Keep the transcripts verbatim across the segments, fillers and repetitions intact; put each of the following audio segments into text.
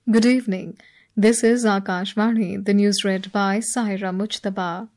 Good evening. This is Akashvani, the news read by Sahira Mujtaba.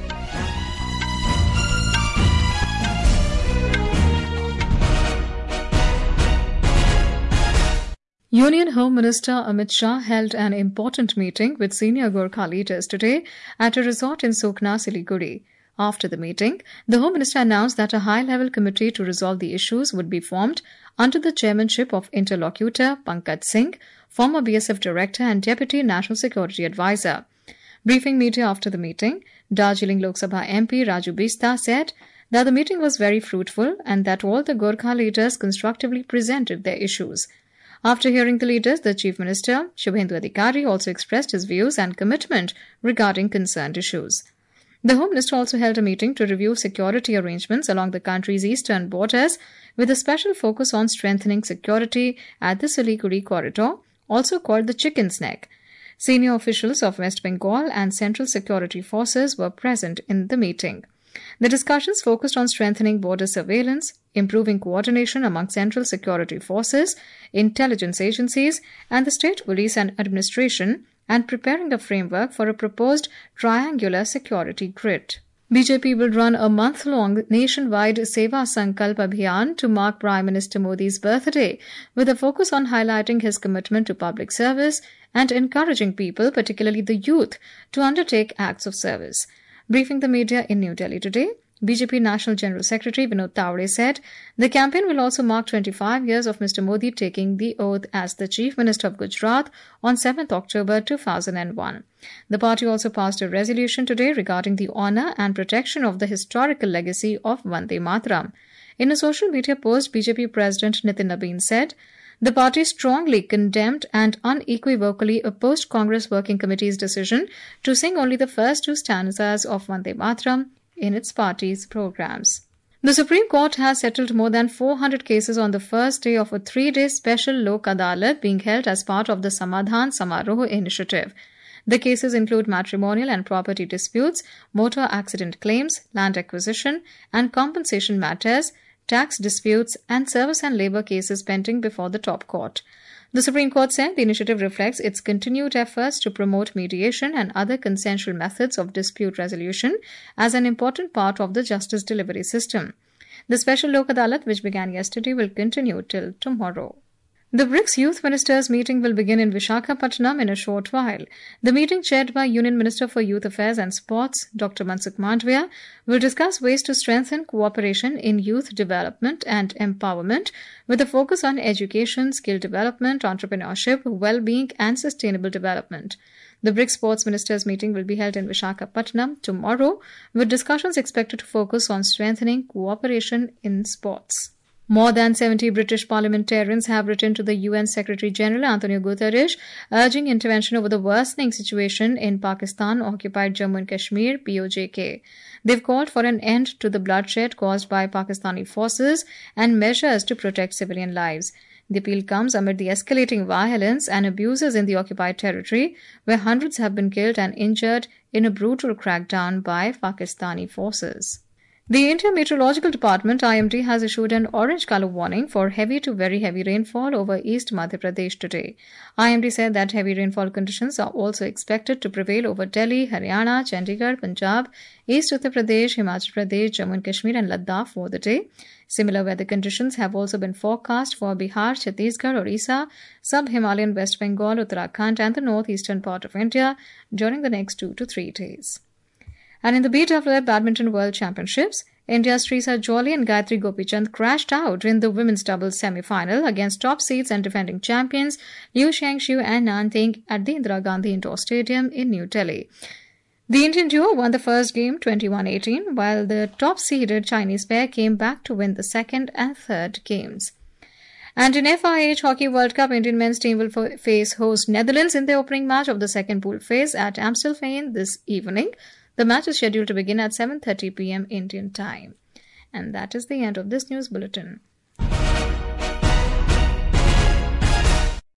Union Home Minister Amit Shah held an important meeting with senior Gorkha leaders today at a resort in Sokna, Siliguri. After the meeting, the Home Minister announced that a high-level committee to resolve the issues would be formed under the chairmanship of interlocutor Pankaj Singh, former B S F Director and Deputy National Security Advisor. Briefing media after the meeting, Darjeeling Lok Sabha M P Raju Bista said that the meeting was very fruitful and that all the Gorkha leaders constructively presented their issues. After hearing the leaders, the Chief Minister, Shubhendu Adhikari, also expressed his views and commitment regarding concerned issues. The Home Minister also held a meeting to review security arrangements along the country's eastern borders with a special focus on strengthening security at the Siliguri corridor, also called the Chicken's Neck. Senior officials of West Bengal and Central Security Forces were present in the meeting. The discussions focused on strengthening border surveillance, improving coordination among central security forces, intelligence agencies, and the state police and administration, and preparing a framework for a proposed triangular security grid. B J P will run a month-long nationwide Seva Sankalp Abhiyan to mark Prime Minister Modi's birthday, with a focus on highlighting his commitment to public service and encouraging people, particularly the youth, to undertake acts of service. Briefing the media in New Delhi today, B J P National General Secretary Vinod Tawade said the campaign will also mark twenty-five years of Mister Modi taking the oath as the Chief Minister of Gujarat on seventh October two thousand one. The party also passed a resolution today regarding the honour and protection of the historical legacy of Vande Mataram. In a social media post, B J P President Nitin Nabin said, the party strongly condemned and unequivocally opposed Congress Working Committee's decision to sing only the first two stanzas of Vande Mataram in its party's programs. The Supreme Court has settled more than four hundred cases on the first day of a three-day special Lok Adalat being held as part of the Samadhan Samaroh initiative. The cases include matrimonial and property disputes, motor accident claims, land acquisition and compensation matters, tax disputes, and service and labour cases pending before the top court. The Supreme Court said the initiative reflects its continued efforts to promote mediation and other consensual methods of dispute resolution as an important part of the justice delivery system. The special Lok Adalat, which began yesterday, will continue till tomorrow. The BRICS Youth Ministers meeting will begin in Visakhapatnam in a short while. The meeting, chaired by Union Minister for Youth Affairs and Sports, Doctor Mansukh Mandavia, will discuss ways to strengthen cooperation in youth development and empowerment with a focus on education, skill development, entrepreneurship, well-being and sustainable development. The BRICS Sports Ministers meeting will be held in Visakhapatnam tomorrow, with discussions expected to focus on strengthening cooperation in sports. More than seventy British parliamentarians have written to the U N Secretary-General Antonio Guterres urging intervention over the worsening situation in Pakistan-occupied Jammu and Kashmir (P O J K). They've called for an end to the bloodshed caused by Pakistani forces and measures to protect civilian lives. The appeal comes amid the escalating violence and abuses in the occupied territory, where hundreds have been killed and injured in a brutal crackdown by Pakistani forces. The India Meteorological Department I M D has issued an orange colour warning for heavy to very heavy rainfall over East Madhya Pradesh today. I M D said that heavy rainfall conditions are also expected to prevail over Delhi, Haryana, Chandigarh, Punjab, East Uttar Pradesh, Himachal Pradesh, Jammu and Kashmir and Ladakh for the day. Similar weather conditions have also been forecast for Bihar, Chhattisgarh, Orissa, Sub-Himalayan West Bengal, Uttarakhand and the northeastern part of India during the next two to three days. And in the B W F Badminton World Championships, India's Teresa Jolly and Gayatri Gopichand crashed out in the women's doubles semi-final against top seeds and defending champions Liu Shangxiu and Nan Ting at the Indira Gandhi Indoor Stadium in New Delhi. The Indian duo won the first game twenty-one eighteen, while the top-seeded Chinese pair came back to win the second and third games. And in F I H Hockey World Cup, Indian men's team will face host Netherlands in the opening match of the second pool phase at Amstelveen this evening. The match is scheduled to begin at seven thirty p m Indian time. And that is the end of this news bulletin.